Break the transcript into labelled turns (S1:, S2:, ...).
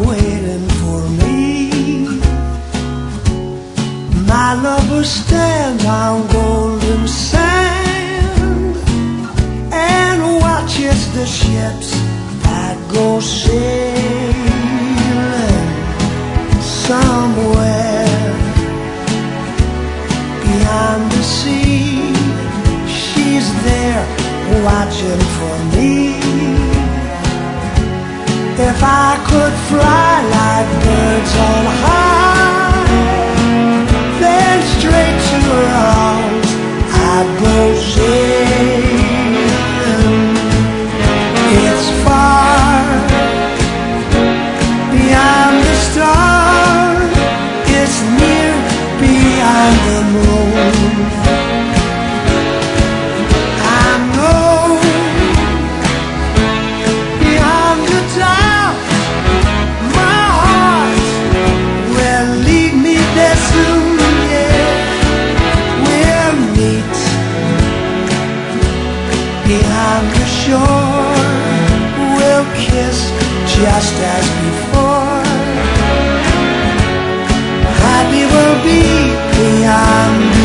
S1: waiting for me. My lover stands on golden sand and watches the ships that go sailing somewhere beyond the sea. She's there watching for me. If I could fly like birds on high, then straight to her arms I'd go sailing. It's far beyond the stars, it's near beyond the moon. I know beyond the doubt my heart will lead me there soon. Beyond the shore, we'll kiss just as before. Happy we'll be beyond